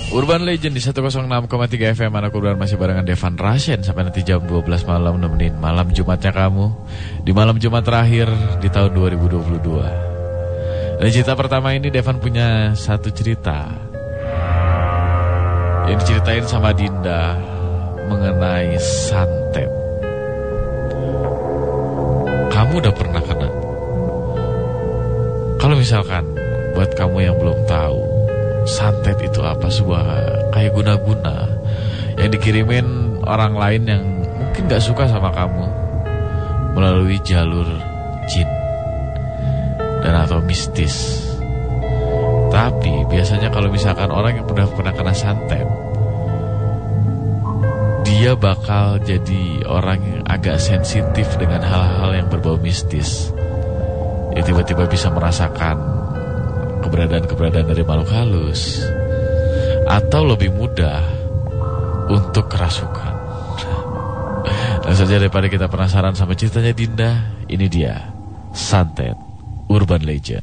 Urban Legend di 106,3 FM. Anak Urban masih barengan Devan Rashen sampai nanti jam 12 malam, nemenin malam Jumatnya kamu di malam Jumat terakhir di tahun 2022. Dan cerita pertama ini Devan punya satu cerita yang diceritain sama Dinda mengenai santet. Kamu udah pernah kena? Kalau misalkan buat kamu yang belum tahu, santet itu apa? Sebuah kayak guna-guna yang dikirimin orang lain yang mungkin gak suka sama kamu melalui jalur jin dan atau mistis. Tapi biasanya kalau misalkan orang yang pernah kena santet, dia bakal jadi orang yang agak sensitif dengan hal-hal yang berbau mistis. Ya tiba-tiba bisa merasakan keberadaan dari makhluk halus, atau lebih mudah untuk kerasukan. Dan saja daripada kita penasaran sama ceritanya Dinda, ini dia Santet Urban Legend.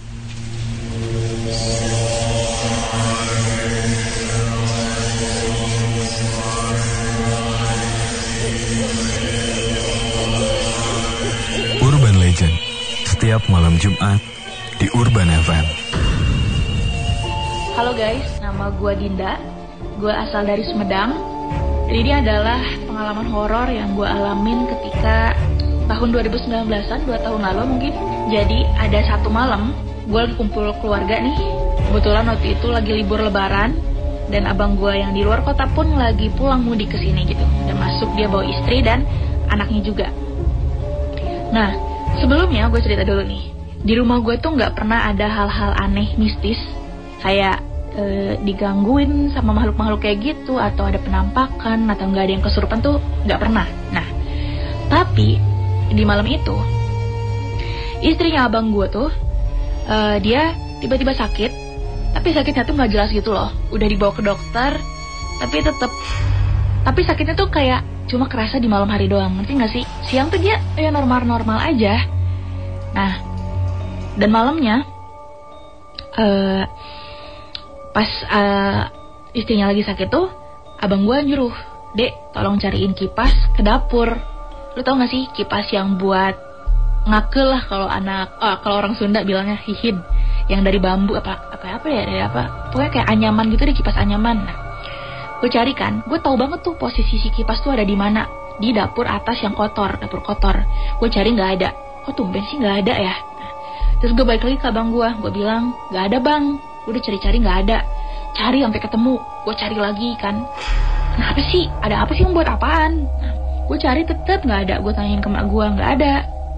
Urban Legend setiap malam Jumat di Urban FM. Halo guys, nama gue Dinda. Gue asal dari Sumedang. Dan ini adalah pengalaman horor yang gue alamin ketika tahun 2019-an, 2 tahun lalu mungkin. Jadi ada satu malam, gue lagi kumpul keluarga nih. Kebetulan waktu itu lagi libur lebaran, dan abang gue yang di luar kota pun lagi pulang mudik ke sini gitu. Dan masuk dia bawa istri dan anaknya juga. Nah, sebelumnya gue cerita dulu nih. Di rumah gue tuh gak pernah ada hal-hal aneh mistis, kayak digangguin sama makhluk-makhluk kayak gitu, atau ada penampakan, atau gak ada yang kesurupan tuh gak pernah. Nah, tapi di malam itu istrinya abang gue tuh dia tiba-tiba sakit. Tapi sakitnya tuh gak jelas gitu loh. Udah dibawa ke dokter, tapi sakitnya tuh kayak cuma kerasa di malam hari doang. Ngerti gak sih? Siang tuh dia ya normal-normal aja. Nah, dan malamnya pas istrinya lagi sakit tuh, abang gue nyuruh, "Dek, tolong cariin kipas ke dapur." Lu tau gak sih kipas yang buat ngakel lah kalau orang Sunda bilangnya hihid, yang dari bambu pokoknya kayak anyaman gitu deh, kipas anyaman. Nah, gue cari kan, gue tahu banget tuh posisi si kipas tuh ada di mana, di dapur atas yang kotor, dapur kotor. Gue cari nggak ada. Kok tumben sih nggak ada ya? Nah, terus gue balik lagi ke abang gue bilang, "Nggak ada bang, gue udah cari-cari nggak ada." Cari sampai ketemu, gue cari lagi kan. Kenapa sih? Ada apa sih, membuat apaan? Nah, gue cari tetep nggak ada. Gue tanyain ke mak gue, nggak ada.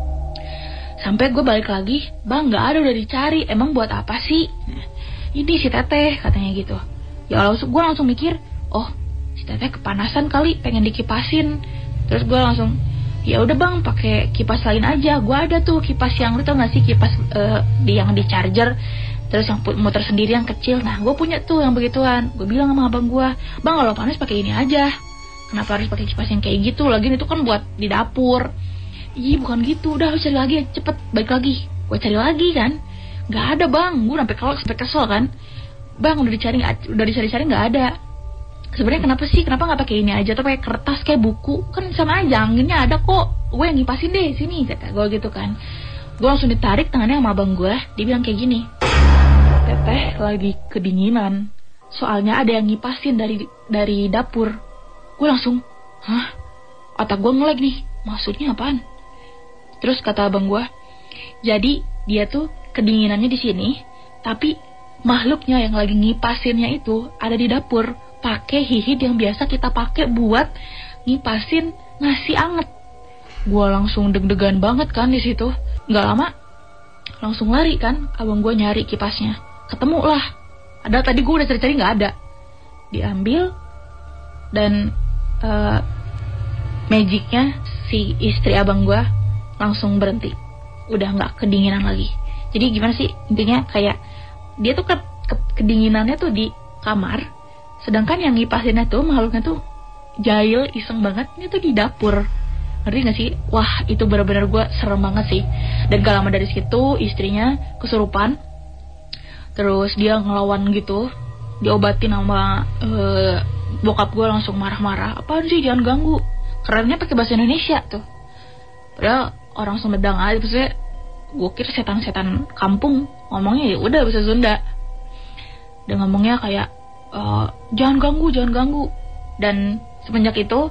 Sampai gue balik lagi, "Bang, nggak ada, udah dicari. Emang buat apa sih?" Nah, "Ini si teteh," katanya gitu. Ya Allah, gue langsung mikir, oh si teteh kepanasan kali, pengen dikipasin. Terus gue langsung, ya udah bang, pakai kipas lain aja. Gue ada tuh kipas yang, lu tau gak sih kipas yang di charger, terus yang muter sendiri yang kecil. Nah, gue punya tuh yang begituan. Gue bilang sama abang gue, "Bang, kalau panas pakai ini aja. Kenapa harus pakai kipas yang kayak gitu? Lagian itu kan buat di dapur." "Ih, bukan gitu. Udah, lu cari lagi, cepet balik lagi." Gue cari lagi kan, nggak ada bang. Gue sampai kesel kan. "Bang, udah dicari-cari nggak ada. Sebenarnya kenapa sih? Kenapa nggak pakai ini aja? Atau pakai kertas kayak buku? Kan sama aja, anginnya ada kok. Gue yang ngipasin deh sini," kata gue gitu kan. Gue langsung ditarik tangannya sama abang gue. Dia bilang kayak gini, "Teteh lagi kedinginan. Soalnya ada yang ngipasin dari dapur." Gue langsung, hah? Otak gue ngelag nih. Maksudnya apaan? Terus kata abang gue, jadi dia tuh kedinginannya di sini, tapi makhluknya yang lagi ngipasinnya itu ada di dapur, pakai hihid yang biasa kita pakai buat ngipasin nasi anget. Gue langsung deg-degan banget kan di situ. Nggak lama langsung lari kan, abang gue nyari kipasnya, ketemu lah. Ada, tadi gue udah cari-cari nggak ada. Diambil dan magicnya si istri abang gue langsung berhenti, udah nggak kedinginan lagi. Jadi gimana sih intinya, kayak dia tuh kedinginannya tuh di kamar, sedangkan yang ngipasinnya tuh makhluknya tuh jahil, iseng banget, ini tuh di dapur. Ngerti gak sih? Wah, itu benar-benar gue serem banget sih. Dan gak lama dari situ istrinya kesurupan, terus dia ngelawan gitu, diobatin sama bokap gue langsung marah-marah. Apaan sih, jangan ganggu. Kerennya pakai bahasa Indonesia tuh. Padahal orang Sumedang aja, maksudnya gue kira setan-setan kampung ngomongnya ya udah bahasa Sunda. Dan ngomongnya kayak jangan ganggu. Dan semenjak itu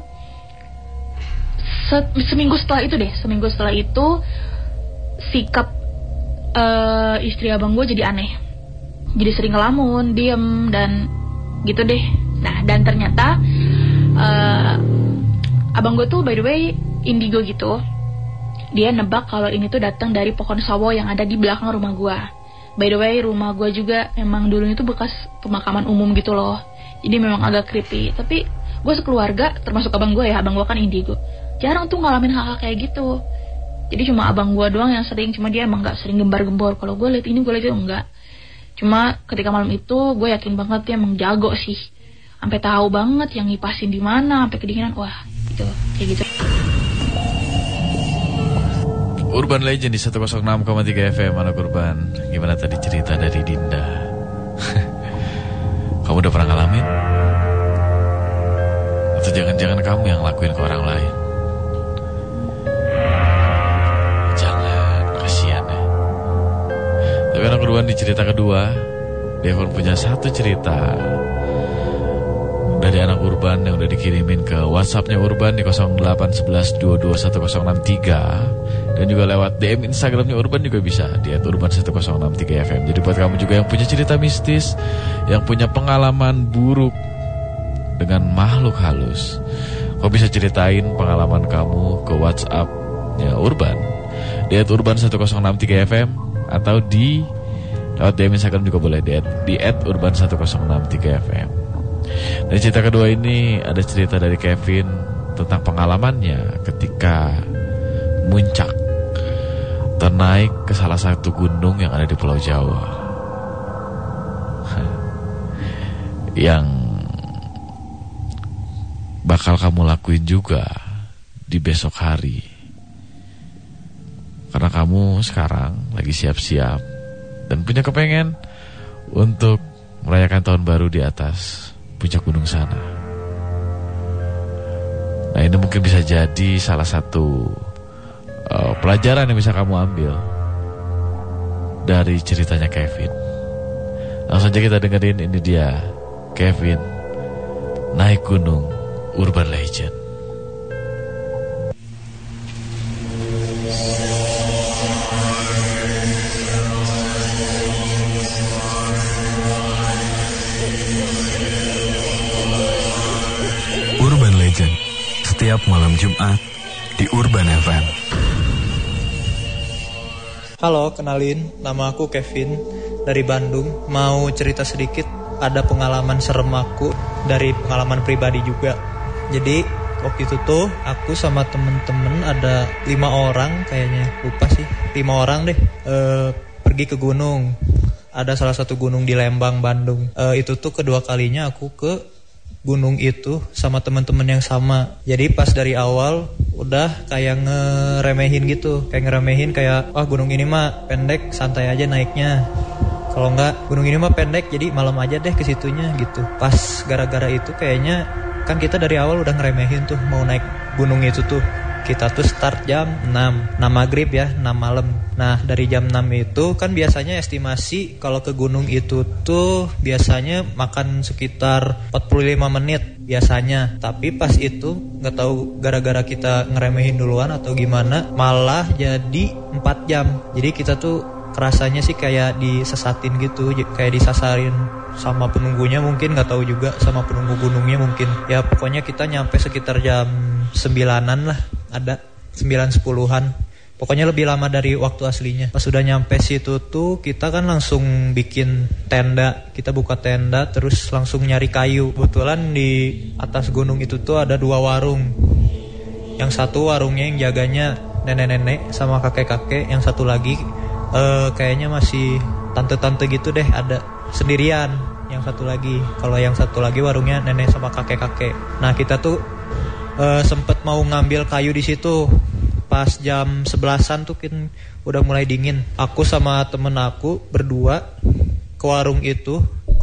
seminggu setelah itu sikap istri abang gue jadi aneh. Jadi sering ngelamun, diem dan gitu deh. Nah, dan ternyata abang gue tuh by the way indigo gitu. Dia nebak kalau ini tuh datang dari pohon sawo yang ada di belakang rumah gue. By the way, rumah gue juga emang dulunya tuh bekas pemakaman umum gitu loh. Jadi memang agak creepy. Tapi gue sekeluarga, termasuk abang gue ya, abang gue kan indigo, jarang tuh ngalamin hal-hal kayak gitu. Jadi cuma abang gue doang yang sering, cuma dia emang gak sering gembar-gembor. Kalau gue liat ini, gue liat itu enggak. Cuma ketika malam itu gue yakin banget dia emang jago sih. Sampai tahu banget yang ngipasin di mana, sampai kedinginan. Wah, gitu, kayak gitu. Urban Legend di 106,3 FM. Anak Urban, gimana tadi cerita dari Dinda? Kamu udah pernah ngalamin? Atau jangan-jangan kamu yang lakuin ke orang lain? Jangan, kasihan ya. Tapi Anak Urban di cerita kedua, dia pun punya satu cerita dari Anak Urban yang udah dikirimin ke WhatsAppnya Urban di 0811221063. Dan juga lewat DM Instagramnya Urban juga bisa di @urban1063fm. Jadi buat kamu juga yang punya cerita mistis, yang punya pengalaman buruk dengan makhluk halus, kau bisa ceritain pengalaman kamu ke WhatsAppnya Urban di @urban1063fm atau di lewat DM Instagram juga boleh di @urban1063fm. Dan cerita kedua ini ada cerita dari Kevin tentang pengalamannya ketika muncak ternaik ke salah satu gunung yang ada di Pulau Jawa, yang bakal kamu lakuin juga di besok hari. Karena kamu sekarang lagi siap-siap dan punya kepengen untuk merayakan tahun baru di atas puncak gunung sana. Nah, ini mungkin bisa jadi salah satu pelajaran yang bisa kamu ambil dari ceritanya Kevin. Langsung aja kita dengerin, ini dia Kevin naik gunung Urban Legend. Urban Legend setiap malam Jumat di Urban FM. Halo, kenalin, nama aku Kevin dari Bandung. Mau cerita sedikit, ada pengalaman serem aku dari pengalaman pribadi juga. Jadi waktu itu tuh aku sama temen-temen ada 5 orang kayaknya, lupa sih, 5 orang deh, pergi ke gunung. Ada salah satu gunung di Lembang, Bandung. Itu tuh kedua kalinya aku ke gunung itu sama teman-teman yang sama. Jadi pas dari awal udah kayak ngeremehin gitu, kayak wah gunung ini mah pendek, santai aja naiknya. Kalau enggak, gunung ini mah pendek, jadi malam aja deh ke situnya gitu. Pas gara-gara itu kayaknya kan kita dari awal udah ngeremehin tuh mau naik gunung itu tuh. Kita tuh start jam 6 maghrib ya, 6 malam. Nah dari jam 6 itu kan biasanya estimasi kalau ke gunung itu tuh biasanya makan sekitar 45 menit biasanya. Tapi pas itu gak tahu gara-gara kita ngeremehin duluan atau gimana, malah jadi 4 jam. Jadi kita tuh kerasanya sih kayak disesatin gitu, kayak disasarin sama penunggunya mungkin, gak tahu juga sama penunggu gunungnya mungkin. Ya pokoknya kita nyampe sekitar jam 9-an lah, ada 9-10-an. Pokoknya lebih lama dari waktu aslinya. Pas sudah nyampe situ tuh kita kan langsung bikin tenda. Kita buka tenda terus langsung nyari kayu. Kebetulan di atas gunung itu tuh ada 2 warung. Yang satu warungnya yang jaganya nenek-nenek sama kakek-kakek. Yang satu lagi kayaknya masih tante-tante gitu deh, ada sendirian. Yang satu lagi, kalau yang satu lagi warungnya nenek sama kakek-kakek. Nah kita tuh sempet mau ngambil kayu di situ. Pas jam 11-an tuh kan udah mulai dingin. Aku sama temen aku berdua ke warung itu, ke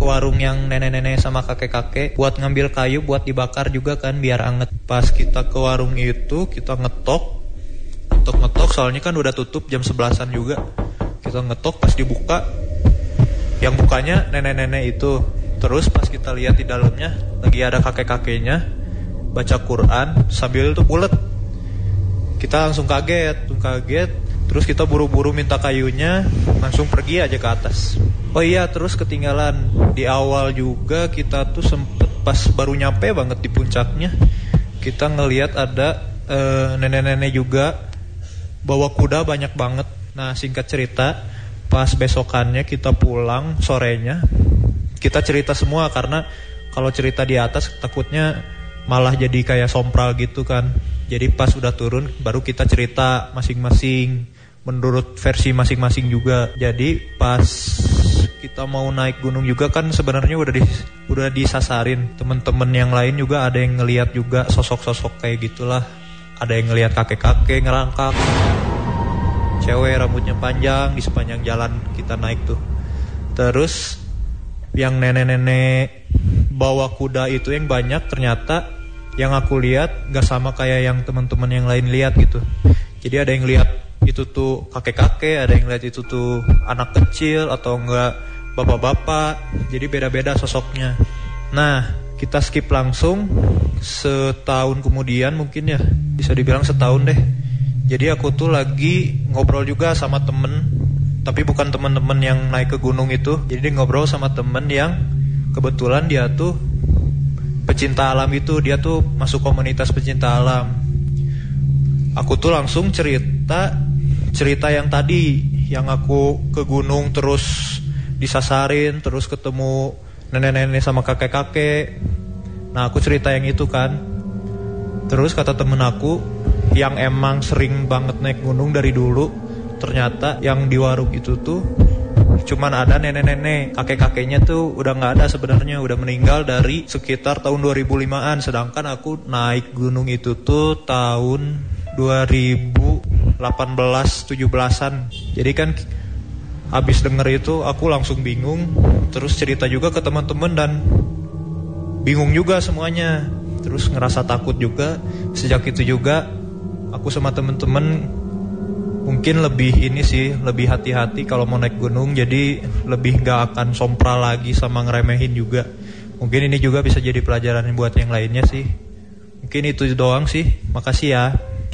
ke warung yang nenek-nenek sama kakek-kakek buat ngambil kayu buat dibakar juga kan biar anget. Pas kita ke warung itu kita ngetok soalnya kan udah tutup jam 11-an juga. Kita ngetok, pas dibuka yang bukanya nenek-nenek itu. Terus pas kita lihat di dalamnya lagi ada kakek-kakeknya baca Quran sambil itu bulet. Kita langsung kaget. Terus kita buru-buru minta kayunya, langsung pergi aja ke atas. Oh iya, terus ketinggalan di awal juga kita tuh sempet pas baru nyampe banget di puncaknya, kita ngelihat ada nenek-nenek juga bawa kuda banyak banget. Nah, singkat cerita, pas besokannya kita pulang sorenya, kita cerita semua karena kalau cerita di atas takutnya malah jadi kayak sompral gitu kan. Jadi pas udah turun baru kita cerita masing-masing menurut versi masing-masing juga. Jadi pas kita mau naik gunung juga kan sebenarnya udah disasarin. Temen-temen yang lain juga ada yang ngelihat juga sosok-sosok kayak gitulah. Ada yang ngelihat kakek-kakek ngerangkak, cewek rambutnya panjang di sepanjang jalan kita naik tuh. Terus yang nenek-nenek bawa kuda itu yang banyak, ternyata yang aku lihat gak sama kayak yang teman-teman yang lain lihat gitu. Jadi ada yang lihat itu tuh kakek-kakek, ada yang lihat itu tuh anak kecil atau enggak bapak-bapak. Jadi beda-beda sosoknya. Nah, kita skip langsung. Setahun kemudian mungkin ya, bisa dibilang setahun deh. Jadi aku tuh lagi ngobrol juga sama temen, tapi bukan temen-temen yang naik ke gunung itu. Jadi ngobrol sama temen yang kebetulan dia tuh pecinta alam itu. Dia tuh masuk komunitas pecinta alam. Aku tuh langsung cerita yang tadi, yang aku ke gunung terus disasarin, terus ketemu nenek-nenek sama kakek-kakek. Nah, aku cerita yang itu kan. Terus kata temen aku yang emang sering banget naik gunung dari dulu, ternyata yang di warung itu tuh cuman ada nenek-nenek. Kakek-kakeknya tuh udah gak ada sebenarnya, udah meninggal dari sekitar tahun 2005-an. Sedangkan aku naik gunung itu tuh tahun 2018-17an. Jadi kan habis denger itu aku langsung bingung. Terus cerita juga ke teman-teman dan bingung juga semuanya. Terus ngerasa takut juga. Sejak itu juga aku sama teman-teman mungkin lebih hati-hati kalau mau naik gunung. Jadi lebih gak akan sompral lagi sama ngeremehin juga. Mungkin ini juga bisa jadi pelajaran buat yang lainnya sih. Mungkin itu doang sih. Makasih ya.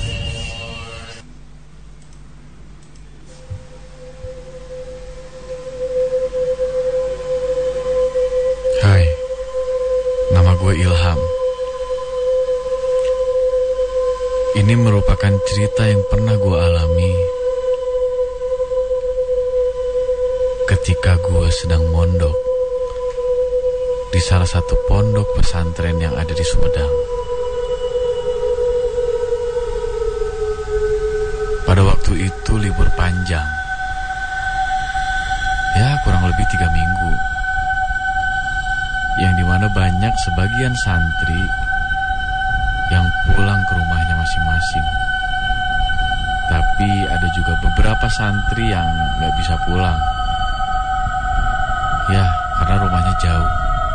Hai, nama gue Ilham. Ini merupakan cerita yang pernah gue alami ketika gue sedang mondok di salah satu pondok pesantren yang ada di Sumedang. Pada waktu itu libur panjang, ya kurang lebih 3 minggu, yang dimana banyak sebagian santri yang pulang ke rumahnya masing-masing. Tapi ada juga beberapa santri yang gak bisa pulang, ya karena rumahnya jauh.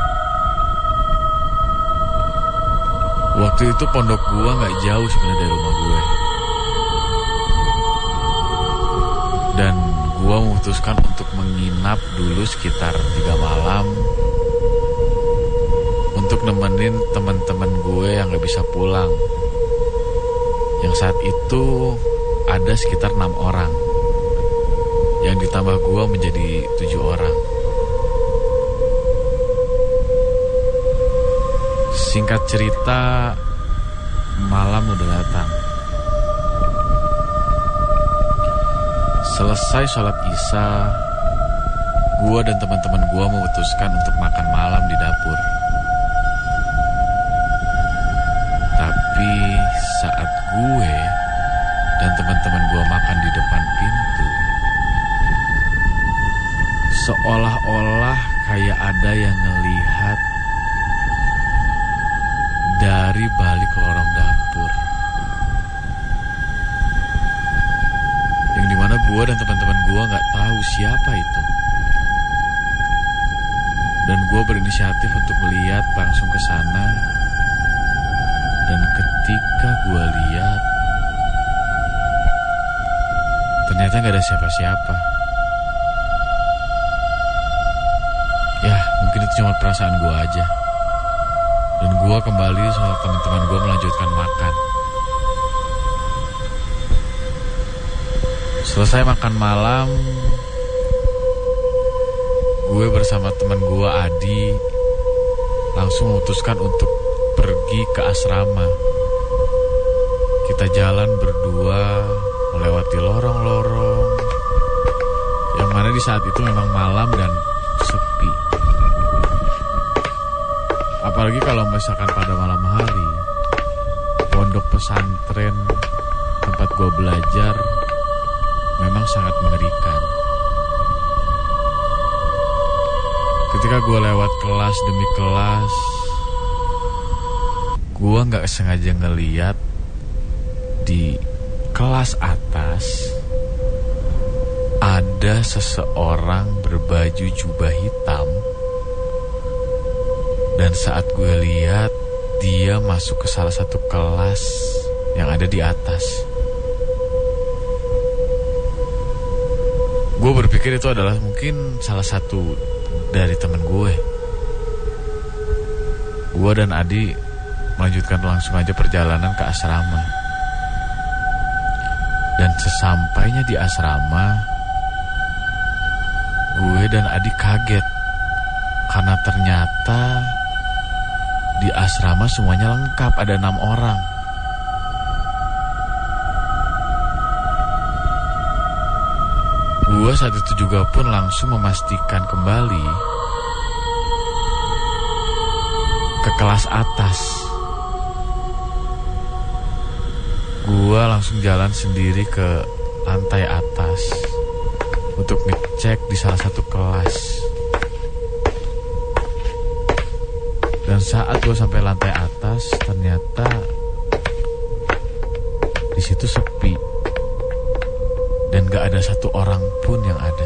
Waktu itu pondok gua gak jauh sebenarnya dari rumah gue. Dan gua memutuskan untuk menginap dulu sekitar 3 malam untuk nemenin teman-teman gue yang gak bisa pulang. Yang saat itu ada sekitar 6 orang, yang ditambah gue menjadi 7 orang. Singkat cerita, malam udah datang. Selesai sholat isya, gue dan teman-teman gue memutuskan untuk makan malam di dapur. Tapi saat gue dan teman-teman gue makan di depan pintu, seolah-olah kayak ada yang ngelihat dari balik lorong dapur. Yang dimana gue dan teman-teman gue gak tahu siapa itu. Dan gue berinisiatif untuk melihat langsung ke sana. Dan ketika gue lihat, ternyata gak ada siapa-siapa. Ya, mungkin itu cuma perasaan gue aja. Dan gue kembali sama teman-teman gue melanjutkan makan. Selesai makan malam, gue bersama teman gue Adi langsung memutuskan untuk pergi ke asrama. Kita jalan berdua melewati lorong-lorong yang mana di saat itu memang malam dan sepi. Apalagi kalau misalkan pada malam hari, pondok pesantren tempat gue belajar memang sangat mengerikan. Ketika gue lewat kelas demi kelas, gue gak sengaja ngeliat di kelas atas ada seseorang berbaju jubah hitam. Dan saat gue lihat, dia masuk ke salah satu kelas yang ada di atas. Gue berpikir itu adalah mungkin salah satu dari teman gue. Gue dan Adi melanjutkan langsung aja perjalanan ke asrama. Dan sesampainya di asrama, gue dan Adi kaget karena ternyata di asrama semuanya lengkap, ada 6 orang. Gue saat itu juga pun langsung memastikan kembali ke kelas atas. Gue langsung jalan sendiri ke lantai atas untuk ngecek di salah satu kelas. Dan saat gue sampai lantai atas, ternyata di situ sepi. Dan gak ada satu orang pun yang ada.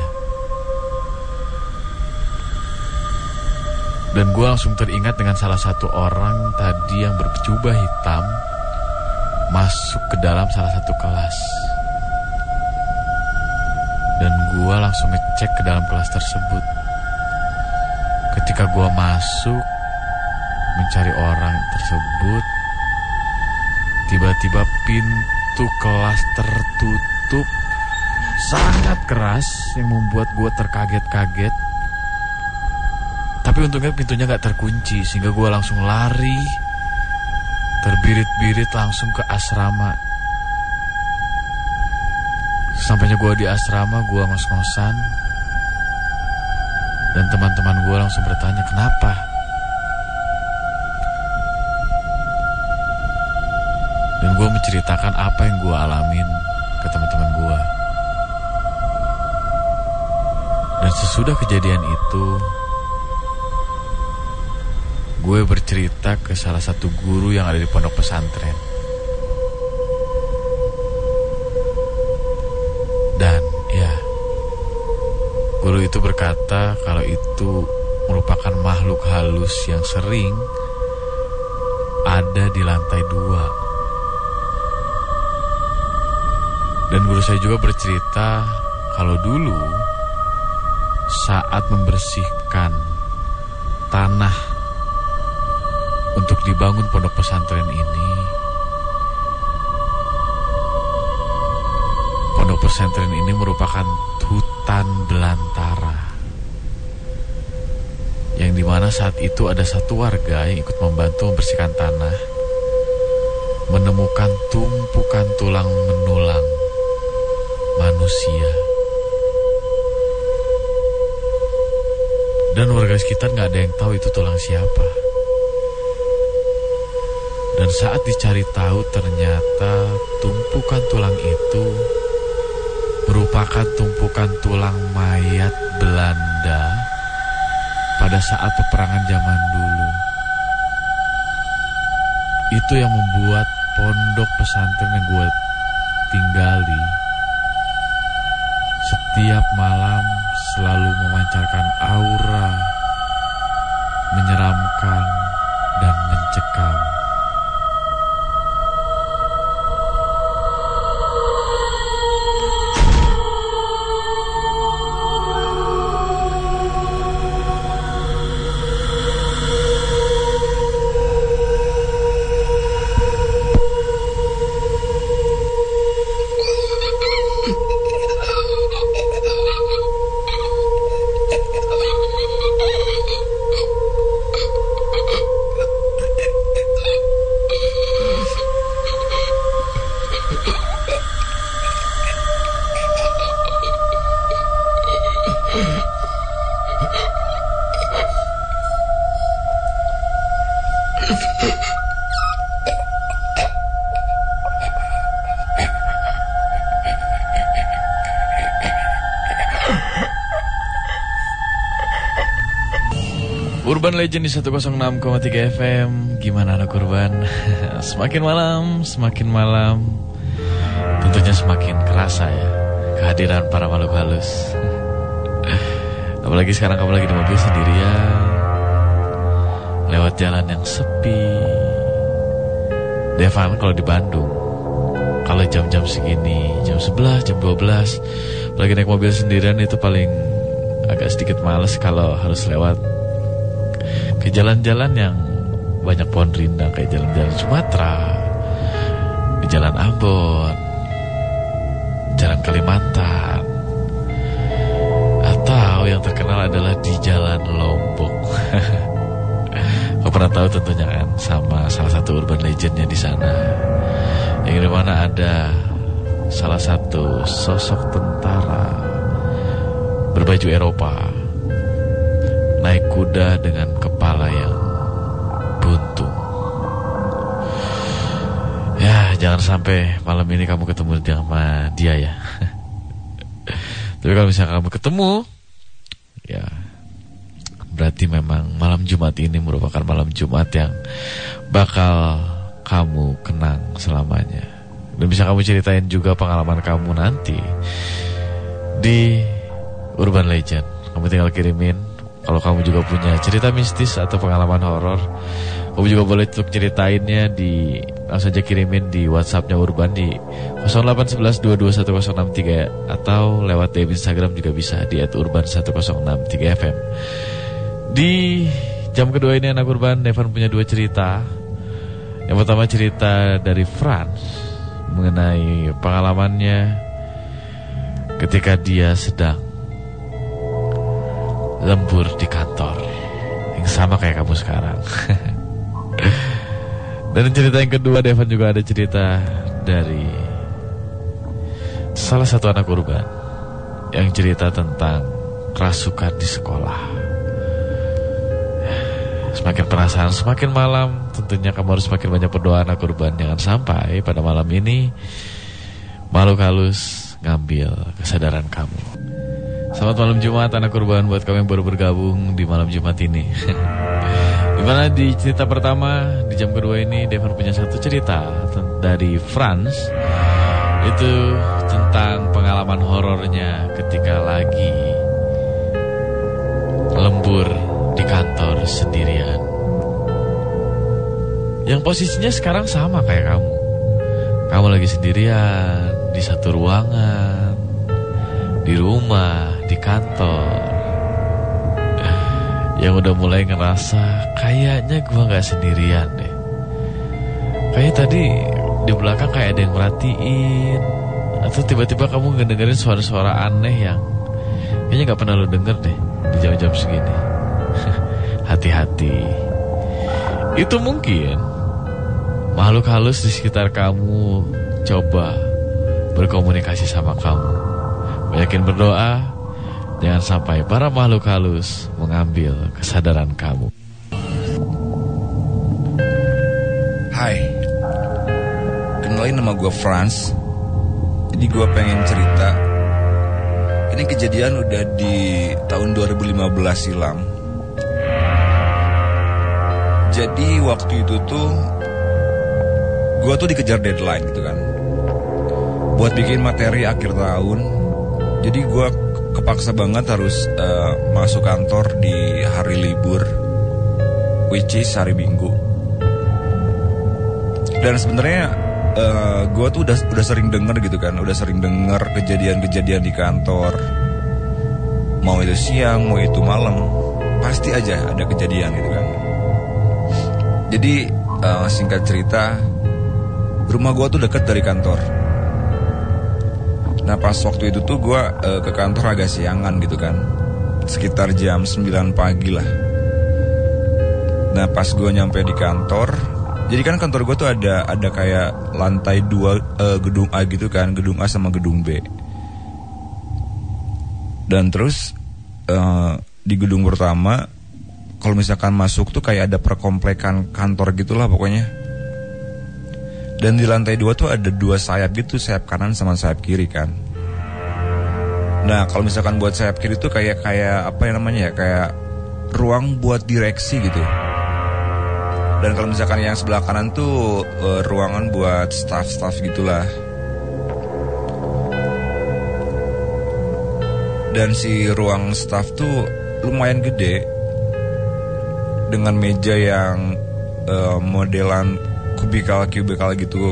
Dan gue langsung teringat dengan salah satu orang tadi yang berjubah hitam masuk ke dalam salah satu kelas. Dan gue langsung ngecek ke dalam kelas tersebut. Ketika gue masuk mencari orang tersebut, tiba-tiba pintu kelas tertutup sangat keras yang membuat gue terkaget-kaget. Tapi untungnya pintunya gak terkunci, sehingga gue langsung lari terbirit-birit langsung ke asrama. Sampainya gue di asrama, gue ngos-ngosan. Dan teman-teman gue langsung bertanya, kenapa? Dan gue menceritakan apa yang gue alamin ke teman-teman gue. Dan sesudah kejadian itu, gue bercerita ke salah satu guru yang ada di pondok pesantren. Dan ya, guru itu berkata kalau itu merupakan makhluk halus yang sering ada di lantai 2. Dan guru saya juga bercerita kalau dulu saat membersihkan tanah untuk dibangun pondok pesantren ini, pondok pesantren ini merupakan hutan belantara, yang dimana saat itu ada satu warga yang ikut membantu membersihkan tanah, menemukan tumpukan tulang menulang manusia. Dan warga sekitar gak ada yang tahu itu tulang siapa. Dan saat dicari tahu, ternyata tumpukan tulang itu merupakan tumpukan tulang mayat Belanda pada saat peperangan zaman dulu. Itu yang membuat pondok pesantren yang gue tinggali setiap malam selalu memancarkan aura menyeramkan, dan mencekam. Urban Legend di 106,3 FM. Gimana anak Urban? Semakin malam tentunya semakin kerasa ya kehadiran para makhluk halus. Apalagi sekarang kamu lagi di mobil sendirian, lewat jalan yang sepi. Devan kalau di Bandung, kalau jam-jam segini, jam 11, jam 12, lagi naik mobil sendirian itu paling agak sedikit males kalau harus lewat ke jalan-jalan yang banyak pohon rindang, kayak jalan-jalan Sumatera, di Jalan Ambon, Jalan Kalimantan, atau yang terkenal adalah di Jalan Lombok. Kau pernah tahu tentunya kan sama salah satu urban legendnya di sana, yang dimana ada salah satu sosok tentara berbaju Eropa naik kuda dengan kepala yang buntung. Ya, jangan sampai malam ini kamu ketemu sama dia ya. Tapi kalau misalnya kamu ketemu, ya berarti memang malam Jumat ini merupakan malam Jumat yang bakal kamu kenang selamanya. Dan bisa kamu ceritain juga pengalaman kamu nanti di Urban Legend. Kamu tinggal kirimin. Kalau kamu juga punya cerita mistis atau pengalaman horor, kamu juga boleh untuk ceritainnya langsung aja kirimin di WhatsAppnya Urban di 0811221063 atau lewat DM Instagram juga bisa di @urban1063fm. Di jam kedua ini anak Urban, Devan punya 2 cerita. Yang pertama cerita dari Frans mengenai pengalamannya ketika dia sedang lembur di kantor, yang sama kayak kamu sekarang. Dan cerita yang kedua, Devan juga ada cerita dari salah satu anak urban yang cerita tentang kerasukan di sekolah. Semakin perasaan semakin malam, tentunya kamu harus semakin banyak berdoa anak urban. Jangan sampai pada malam ini makhluk halus ngambil kesadaran kamu. Selamat malam Jumat anak urban buat kamu yang baru bergabung di malam Jumat ini. Dimana di cerita pertama, di jam kedua ini Devan punya satu cerita dari Frans. Itu tentang pengalaman horornya ketika lagi lembur di kantor sendirian. Yang posisinya sekarang sama kayak kamu. Kamu lagi sendirian di satu ruangan, di rumah, di kantor, yang udah mulai ngerasa kayaknya gue gak sendirian deh. Kayak tadi di belakang kayak ada yang merhatiin, atau tiba-tiba kamu ngedengerin suara-suara aneh yang kayaknya gak pernah lo denger deh di jam-jam segini. Hati-hati, itu mungkin makhluk halus di sekitar kamu coba berkomunikasi sama kamu. Banyakin berdoa, jangan sampai para makhluk halus mengambil kesadaran kamu. Hai, kenalin nama gue Frans. Jadi gue pengen cerita. Ini kejadian udah di tahun 2015 silam. Jadi waktu itu tuh gue tuh dikejar deadline gitu kan, buat bikin materi akhir tahun. Jadi gue kepaksa banget harus masuk kantor di hari libur. which is hari Minggu. Dan sebenarnya gue tuh udah sering denger gitu kan, udah sering denger kejadian-kejadian di kantor. Mau itu siang, mau itu malam, pasti aja ada kejadian gitu kan. Jadi singkat cerita, rumah gue tuh deket dari kantor. Nah pas waktu itu tuh gue ke kantor agak siangan gitu kan, sekitar jam 9 pagi lah. Nah pas gue nyampe di kantor, jadi kan kantor gue tuh ada kayak lantai 2 gedung A gitu kan, gedung A sama gedung B. Dan terus di gedung pertama, kalau misalkan masuk tuh kayak ada perkomplekan kantor gitulah pokoknya. Dan di lantai 2 tuh ada 2 sayap gitu, sayap kanan sama sayap kiri kan. Nah kalau misalkan buat sayap kiri tuh kayak apa yang namanya ya, kayak ruang buat direksi gitu. Dan kalau misalkan yang sebelah kanan tuh ruangan buat staff-staff gitulah. Dan si ruang staff tuh lumayan gede, dengan meja yang modelan kubikal gitu.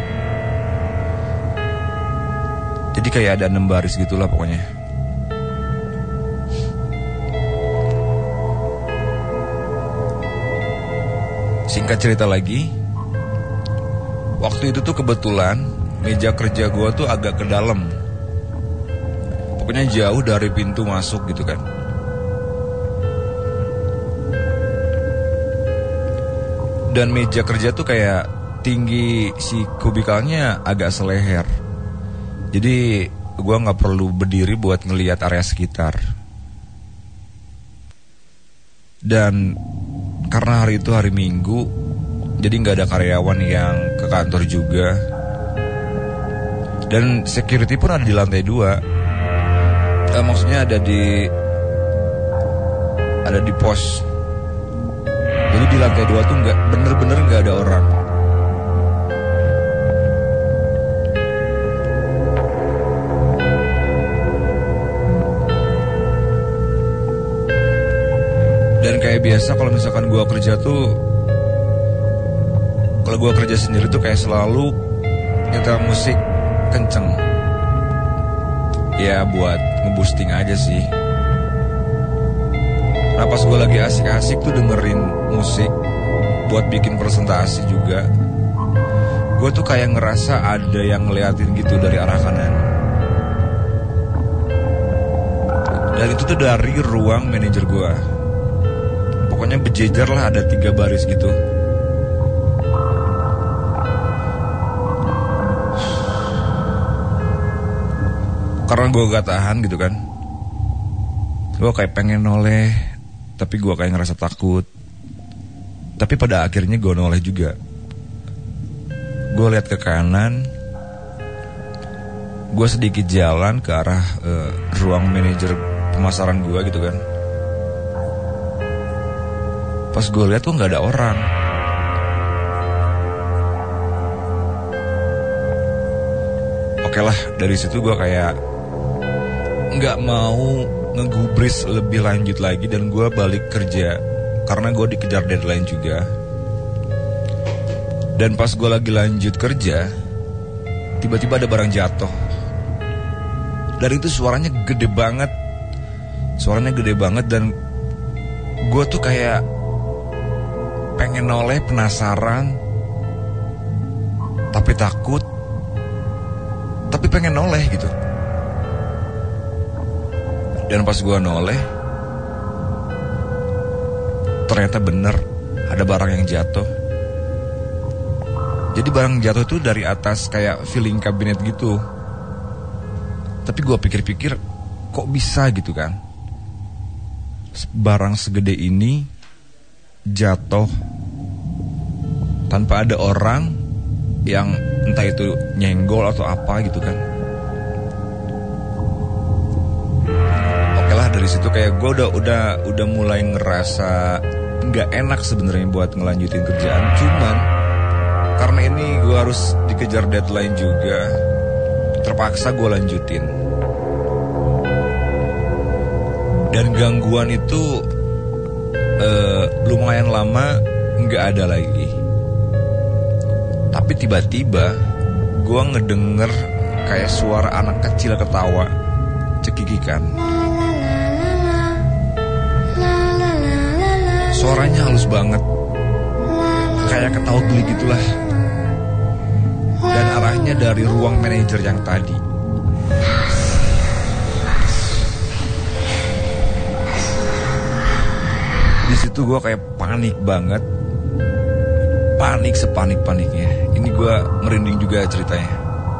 Jadi kayak ada 6 baris gitulah pokoknya. Singkat cerita lagi, waktu itu tuh kebetulan meja kerja gue tuh agak ke dalam, pokoknya jauh dari pintu masuk gitu kan. Dan meja kerja tuh kayak tinggi si kubikalnya agak seleher. Jadi gue gak perlu berdiri buat ngelihat area sekitar. Dan karena hari itu hari Minggu, jadi gak ada karyawan yang ke kantor juga. Dan security pun ada di lantai 2. Maksudnya ada di pos. Jadi di lantai 2 tuh bener-bener gak ada orang. Dan kayak biasa kalau misalkan gue kerja tuh, kalau gue kerja sendiri tuh kayak selalu nyetel musik kenceng. Ya buat nge-boosting aja sih. Nah pas gue lagi asik-asik tuh dengerin musik buat bikin presentasi juga, gue tuh kayak ngerasa ada yang ngeliatin gitu dari arah kanan. Dan itu tuh dari ruang manajer gue. Pokoknya berjejer lah, ada 3 baris gitu. Karena gue gak tahan gitu kan, gue kayak pengen noleh, tapi gue kayak ngerasa takut. Tapi pada akhirnya gue noleh juga. Gue lihat ke kanan, gue sedikit jalan ke arah ruang manajer pemasaran gue gitu kan. Pas gue lihat tuh nggak ada orang. Oke lah, dari situ gue kayak nggak mau ngegubris lebih lanjut lagi, dan gue balik kerja karena gue dikejar deadline juga. Dan pas gue lagi lanjut kerja, tiba-tiba ada barang jatuh. Dan itu suaranya gede banget. Dan gue tuh kayak pengen noleh, penasaran, tapi takut, tapi pengen noleh gitu. Dan pas gue noleh, ternyata bener ada barang yang jatuh. Jadi barang jatuh itu dari atas kayak filling cabinet gitu. Tapi gue pikir-pikir, kok bisa gitu kan, barang segede ini jatuh tanpa ada orang yang entah itu nyenggol atau apa gitu kan. Oke lah, dari situ kayak gue udah mulai ngerasa nggak enak sebenarnya buat ngelanjutin kerjaan. Cuman karena ini gue harus dikejar deadline juga, terpaksa gue lanjutin. Dan gangguan itu lumayan lama nggak ada lagi. Tapi tiba-tiba gue ngedenger kayak suara anak kecil ketawa, cekikikan. Suaranya halus banget, kayak ketawa geli gitulah. Dan arahnya dari ruang manajer yang tadi. Di situ gue kayak panik banget, panik sepanik-paniknya. Ini gue merinding juga ceritanya.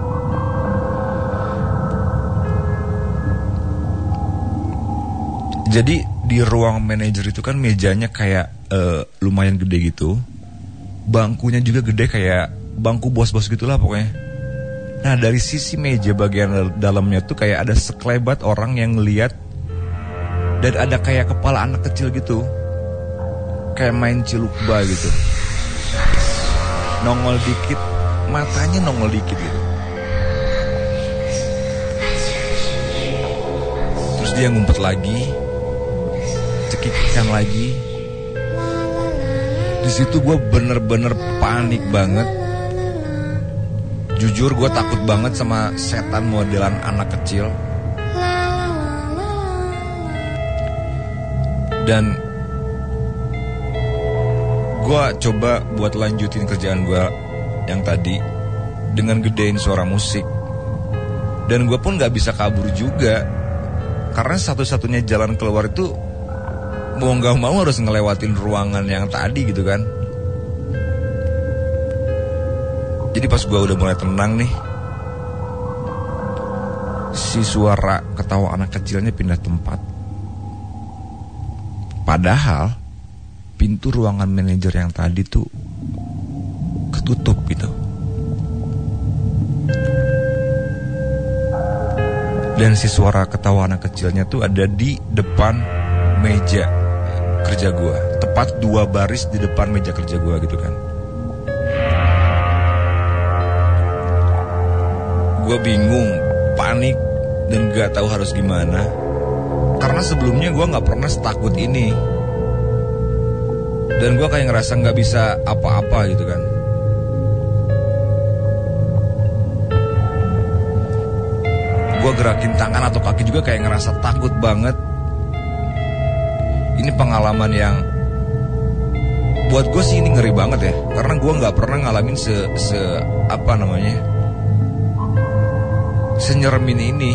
Jadi di ruang manajer itu kan mejanya kayak lumayan gede gitu, bangkunya juga gede kayak bangku bos-bos gitulah pokoknya. Nah dari sisi meja bagian dalamnya tuh kayak ada sekelebat orang yang ngeliat, dan ada kayak kepala anak kecil gitu, kayak main cilukba gitu, nongol dikit, matanya nongol dikit gitu. Terus dia ngumpet lagi, cekikikan lagi. Di situ gue bener-bener panik banget. Jujur gue takut banget sama setan modelan anak kecil. Dan gue coba buat lanjutin kerjaan gue yang tadi dengan gedein suara musik. Dan gue pun gak bisa kabur juga, karena satu-satunya jalan keluar itu mau gak mau harus ngelewatin ruangan yang tadi gitu kan. Jadi pas gue udah mulai tenang nih, si suara ketawa anak kecilnya pindah tempat. Padahal pintu ruangan manajer yang tadi tuh ketutup gitu. Dan si suara ketawa anak kecilnya tuh ada di depan meja kerja gue, tepat 2 baris di depan meja kerja gue gitu kan. Gue bingung, panik, dan gak tahu harus gimana. Karena sebelumnya gue gak pernah setakut ini. Dan gue kayak ngerasa gak bisa apa-apa gitu kan. Gue gerakin tangan atau kaki juga kayak ngerasa takut banget. Ini pengalaman yang buat gue sih ini ngeri banget ya. Karena gue gak pernah ngalamin senyeremin ini.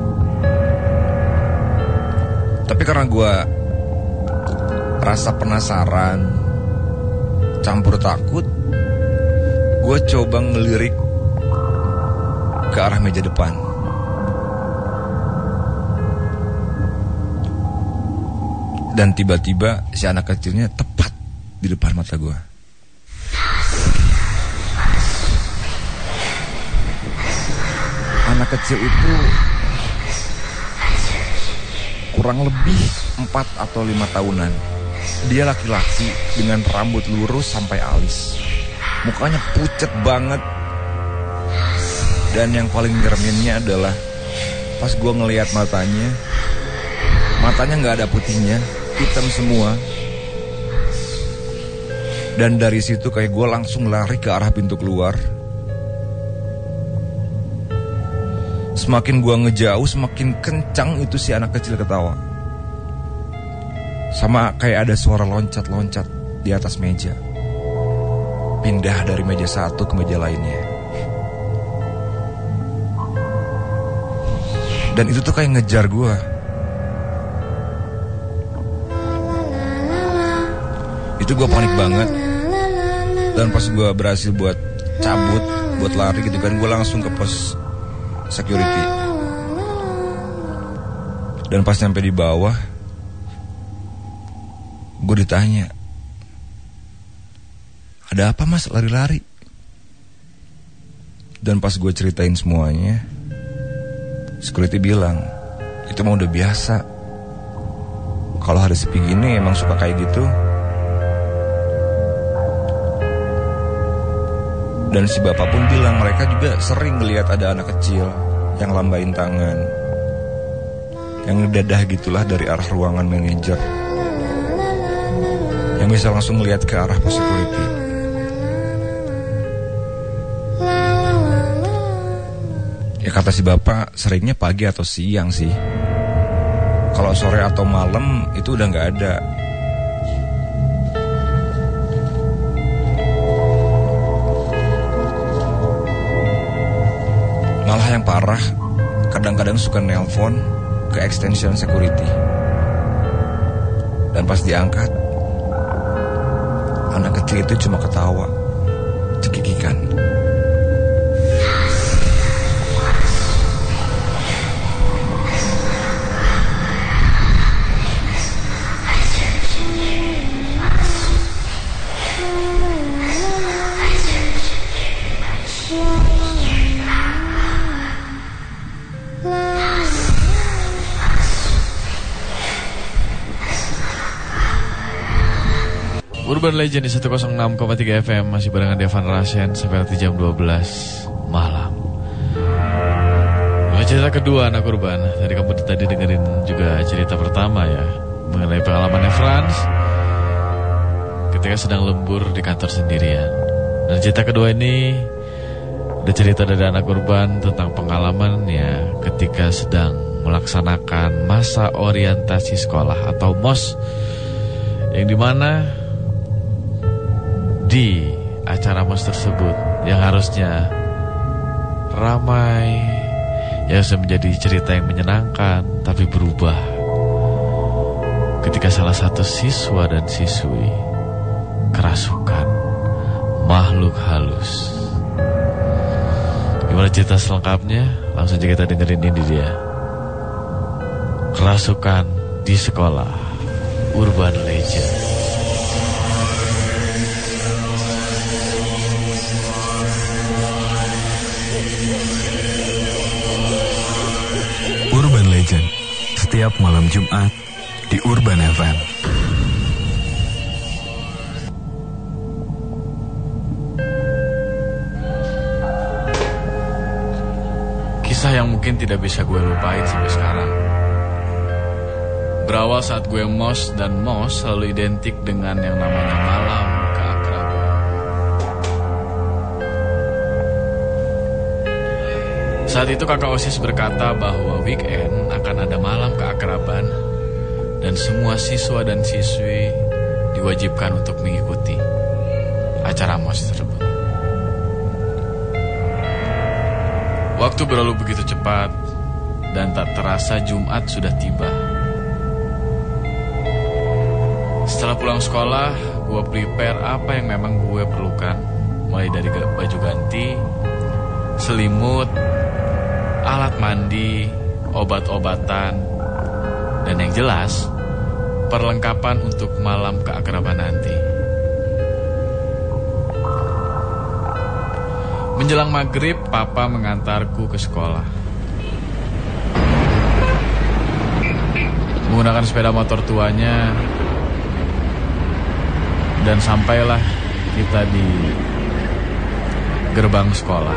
Tapi karena gue rasa penasaran campur takut, gue coba ngelirik ke arah meja depan. Dan tiba-tiba si anak kecilnya tepat di depan mata gue. Anak kecil itu kurang lebih 4 atau 5 tahunan. Dia laki-laki dengan rambut lurus sampai alis. Mukanya pucet banget. Dan yang paling nyereminnya adalah pas gue ngelihat matanya gak ada putihnya, hitam semua. Dan dari situ kayak gue langsung lari ke arah pintu keluar. Semakin gue ngejauh, semakin kencang itu si anak kecil ketawa. Sama kayak ada suara loncat-loncat di atas meja. Pindah dari meja satu ke meja lainnya. Dan itu tuh kayak ngejar gue. Itu gue panik banget. Dan pas gue berhasil buat cabut, buat lari gitu kan, gue langsung ke pos security. Dan pas nyampe di bawah, gue ditanya, "Ada apa mas lari-lari?" Dan pas gue ceritain semuanya, security bilang, "Itu mah udah biasa. Kalau hari sepi gini emang suka kayak gitu." Dan si bapak pun bilang mereka juga sering melihat ada anak kecil yang lambain tangan, yang ngedadah gitulah dari arah ruangan manajer. yang bisa langsung ngeliat ke arah pos security. Ya kata si bapak, seringnya pagi atau siang sih. Kalau sore atau malam itu udah gak ada. Malah yang parah, kadang-kadang suka nelpon ke extension security. Dan pas diangkat, anak kecil itu cuma ketawa, cekikikan. Urban Legend di 106,3 FM masih barengan Devan Rasen sampai nanti jam 12 malam. Cerita kedua anak urban. Tadi kamu tadi dengerin juga cerita pertama ya, mengenai pengalamannya Frans ketika sedang lembur di kantor sendirian. Dan cerita kedua ini ada cerita dari anak urban tentang pengalamannya ketika sedang melaksanakan masa orientasi sekolah atau MOS, yang dimana di acara MOS tersebut yang harusnya ramai, yang sudah menjadi cerita yang menyenangkan, tapi berubah ketika salah satu siswa dan siswi kerasukan makhluk halus. Gimana cerita selengkapnya? Langsung aja kita dengerin ini dia. Kerasukan di sekolah, Urban Legend. Urban Legend setiap malam Jumat di Urban FM. Kisah yang mungkin tidak bisa gue lupain sampai sekarang. Berawal saat gue MOS, dan MOS selalu identik dengan yang namanya malam keakraban. Saat itu kakak OSIS berkata bahwa weekend akan ada malam keakraban dan semua siswa dan siswi diwajibkan untuk mengikuti acara MOS tersebut. Waktu berlalu begitu cepat dan tak terasa Jumat sudah tiba. Setelah pulang sekolah, gue prepare apa yang memang gue perlukan, mulai dari baju ganti, selimut, alat mandi, obat-obatan, dan yang jelas perlengkapan untuk malam keakraban nanti. Menjelang maghrib, papa mengantarku ke sekolah. Menggunakan sepeda motor tuanya, dan sampailah kita di gerbang sekolah.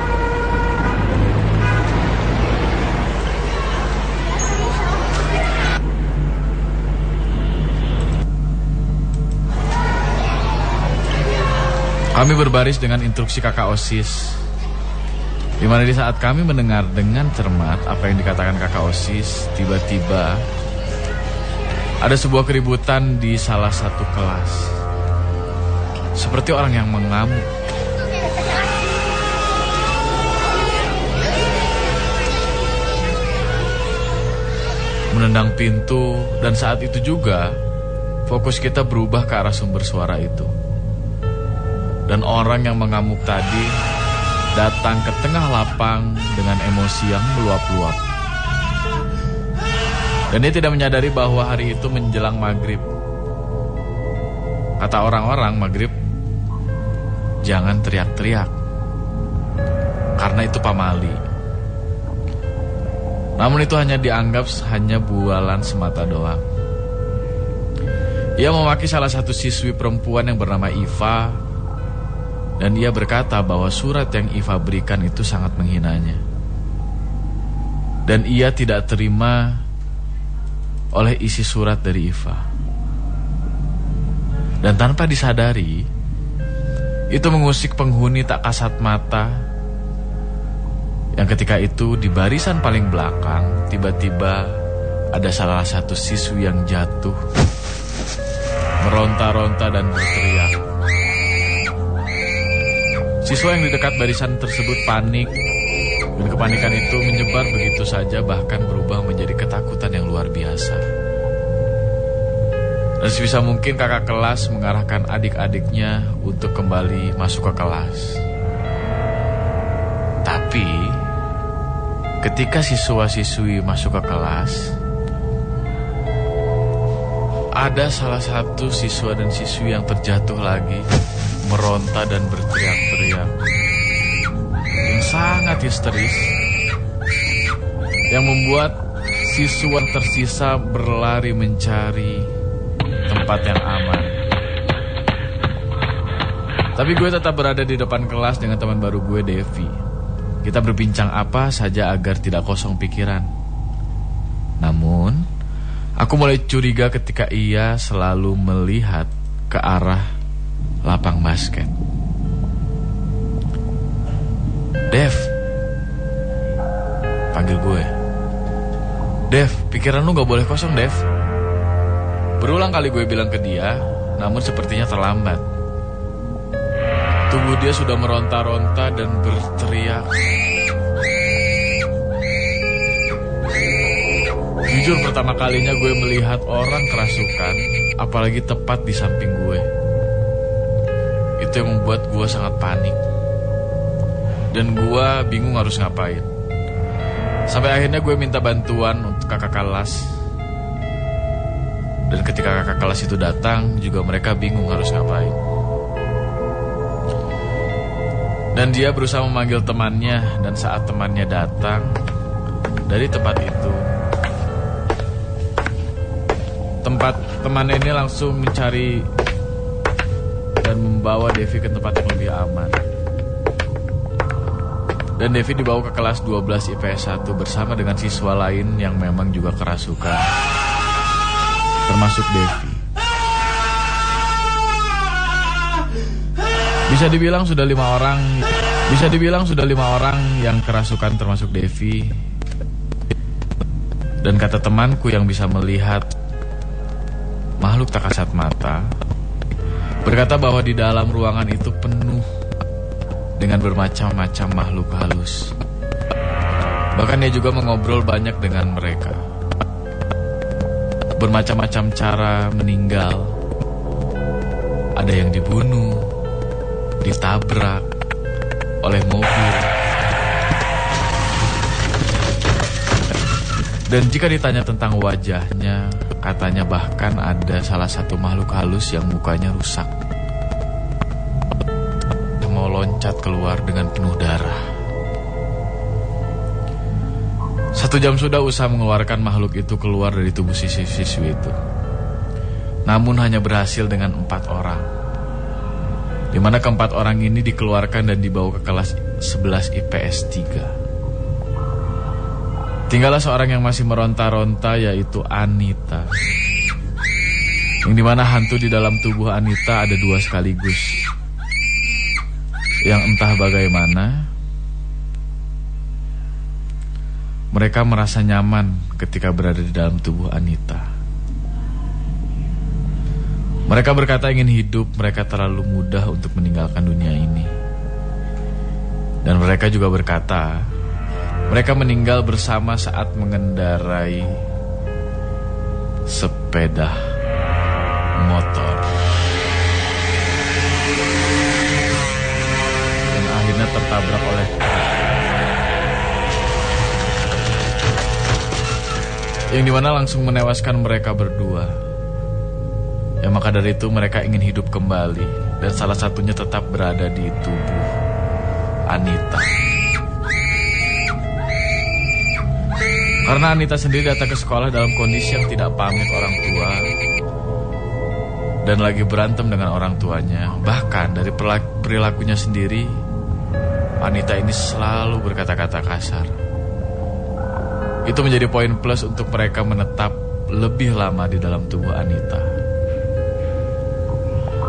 Kami berbaris dengan instruksi kakak OSIS, di mana di saat kami mendengar dengan cermat apa yang dikatakan kakak OSIS, tiba-tiba ada sebuah keributan di salah satu kelas. Seperti orang yang mengamuk. Menendang pintu, dan saat itu juga fokus kita berubah ke arah sumber suara itu. Dan orang yang mengamuk tadi datang ke tengah lapang dengan emosi yang meluap-luap. Dan dia tidak menyadari bahwa hari itu menjelang maghrib. Kata orang-orang maghrib, jangan teriak-teriak, karena itu pamali. Namun itu hanya dianggap hanya bualan semata doang. Ia memaki salah satu siswi perempuan yang bernama Iva, dan ia berkata bahwa surat yang Iva berikan itu sangat menghinanya. Dan ia tidak terima oleh isi surat dari Iva. Dan tanpa disadari, itu mengusik penghuni tak kasat mata yang ketika itu di barisan paling belakang tiba-tiba ada salah satu siswi yang jatuh, meronta-ronta dan berteriak. Siswa yang di dekat barisan tersebut panik, dan kepanikan itu menyebar begitu saja, bahkan berubah menjadi ketakutan yang luar biasa. Dan sebisa mungkin kakak kelas mengarahkan adik-adiknya untuk kembali masuk ke kelas. Tapi ketika siswa-siswi masuk ke kelas, ada salah satu siswa dan siswi yang terjatuh lagi, meronta dan berteriak-teriak yang sangat histeris, yang membuat siswa tersisa berlari mencari tempat yang aman. Tapi gue tetap berada di depan kelas dengan teman baru gue, Devi. Kita berbincang apa saja agar tidak kosong pikiran. Namun aku mulai curiga ketika ia selalu melihat ke arah lapang basket. Dev, panggil gue. Dev, pikiran lu gak boleh kosong, Dev. Berulang kali gue bilang ke dia, namun sepertinya terlambat. Tubuh dia sudah meronta-ronta dan berteriak. Jujur pertama kalinya gue melihat orang kerasukan, apalagi tepat di samping gue. Itu yang membuat gue sangat panik. Dan gue bingung harus ngapain. Sampai akhirnya gue minta bantuan untuk kakak kelas. Dan ketika kakak kelas itu datang, juga mereka bingung harus ngapain. Dan dia berusaha memanggil temannya. Dan saat temannya datang dari tempat itu, temannya ini langsung mencari dan membawa Devi ke tempat yang lebih aman. Dan Devi dibawa ke kelas 12 IPS 1 bersama dengan siswa lain yang memang juga kerasukan, termasuk Devi. Bisa dibilang sudah 5 orang yang kerasukan, termasuk Devi. Dan kata temanku yang bisa melihat makhluk tak kasat mata, berkata bahwa di dalam ruangan itu penuh dengan bermacam-macam makhluk halus. Bahkan dia juga mengobrol banyak dengan mereka. Bermacam-macam cara meninggal. Ada yang dibunuh, ditabrak oleh mobil. Dan jika ditanya tentang wajahnya, katanya bahkan ada salah satu makhluk halus yang mukanya rusak, mau loncat keluar dengan penuh darah. 1 jam sudah usaha mengeluarkan makhluk itu keluar dari tubuh siswi itu. Namun hanya berhasil dengan 4 orang, di mana ke-4 orang ini dikeluarkan dan dibawa ke kelas 11 IPS 3. Tinggallah seorang yang masih meronta-ronta, yaitu Anita. Yang dimana hantu di dalam tubuh Anita ada 2 sekaligus. Yang entah bagaimana mereka merasa nyaman ketika berada di dalam tubuh Anita. Mereka berkata ingin hidup, mereka terlalu mudah untuk meninggalkan dunia ini. Dan mereka juga berkata mereka meninggal bersama saat mengendarai sepeda motor. Dan akhirnya tertabrak oleh yang dimana langsung menewaskan mereka berdua. Ya, maka dari itu mereka ingin hidup kembali. Dan salah satunya tetap berada di tubuh Anita. Karena Anita sendiri datang ke sekolah dalam kondisi yang tidak pamit orang tua dan lagi berantem dengan orang tuanya. Bahkan dari perilakunya sendiri, Anita ini selalu berkata-kata kasar. Itu menjadi poin plus untuk mereka menetap lebih lama di dalam tubuh Anita.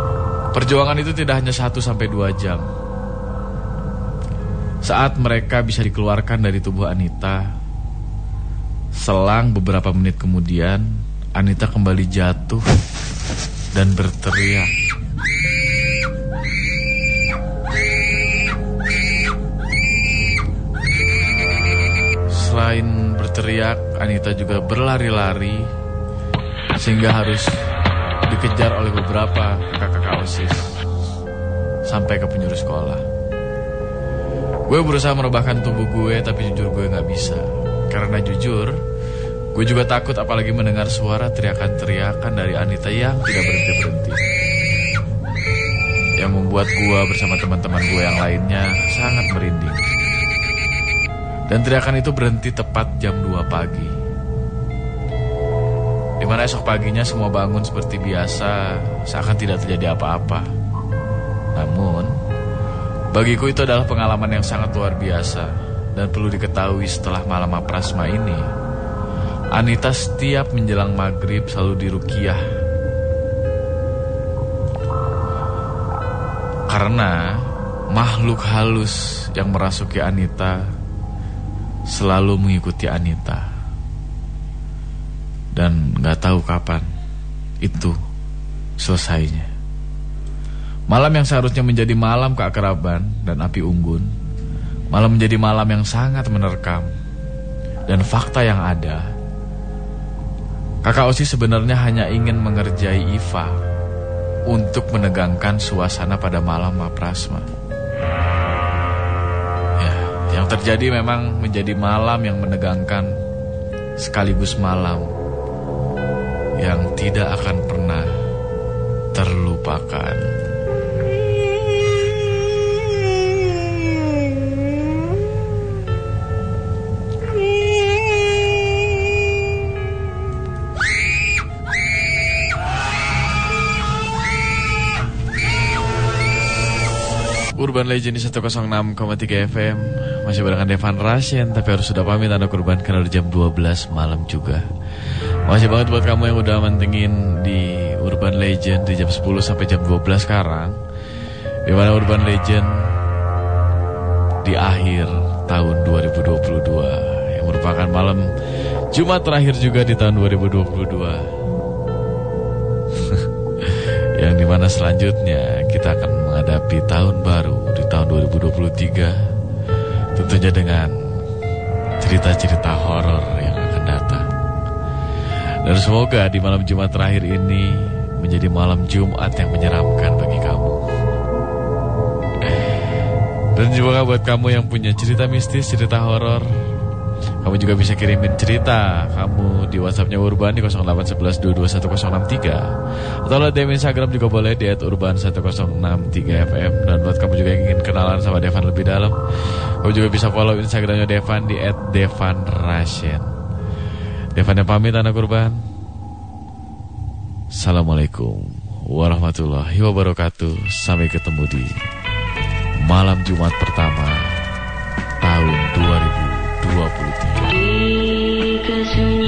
Perjuangan itu tidak hanya 1-2 jam. Saat mereka bisa dikeluarkan dari tubuh Anita, selang beberapa menit kemudian, Anita kembali jatuh dan berteriak. Selain berteriak, Anita juga berlari-lari sehingga harus dikejar oleh beberapa kakak-kakak OSIS sampai ke penyuluh sekolah. Gue berusaha merebahkan tubuh gue, tapi jujur gue gak bisa. Karena jujur, gue juga takut apalagi mendengar suara teriakan-teriakan dari Anita yang tidak berhenti-berhenti, yang membuat gue bersama teman-teman gue yang lainnya sangat merinding. Dan teriakan itu berhenti tepat jam 2 pagi. Dimana esok paginya semua bangun seperti biasa, seakan tidak terjadi apa-apa. Namun, bagiku itu adalah pengalaman yang sangat luar biasa. Dan perlu diketahui setelah malam Aprasma ini, Anita setiap menjelang maghrib selalu diruqyah. Karena makhluk halus yang merasuki Anita selalu mengikuti Anita. Dan gak tahu kapan itu selesainya. Malam yang seharusnya menjadi malam keakraban dan api unggun, malah menjadi malam yang sangat menerkam. Dan fakta yang ada, kakak OSIS sebenarnya hanya ingin mengerjai Iva untuk menegangkan suasana pada malam Aprasma. Ya, yang terjadi memang menjadi malam yang menegangkan, sekaligus malam yang tidak akan pernah terlupakan. Urban Legend di 106,3 FM. Masih barengan Devan Rasyen, tapi harus sudah pamit anak Urban karena udah jam 12 malam juga. Masih banget buat kamu yang udah mantengin di Urban Legend di jam 10 sampai jam 12 sekarang, dimana Urban Legend di akhir tahun 2022, yang merupakan malam Jumat terakhir juga di tahun 2022. Yang dimana selanjutnya kita akan menghadapi tahun baru di tahun 2023, tentunya dengan cerita-cerita horor yang akan datang. Dan semoga di malam Jumat terakhir ini menjadi malam Jumat yang menyeramkan bagi kamu. Dan juga buat kamu yang punya cerita mistis, cerita horor, kamu juga bisa kirimin cerita kamu di WhatsAppnya Urban di 0811221063, atau lewat DM Instagram juga boleh di @urban1063fm. Dan buat kamu juga yang ingin kenalan sama Devan lebih dalam, kamu juga bisa follow Instagramnya Devan di @devanrasyen. Devan yang pamit anak Urban. Assalamualaikum warahmatullahi wabarakatuh. Sampai ketemu di malam Jumat pertama tahun 2023.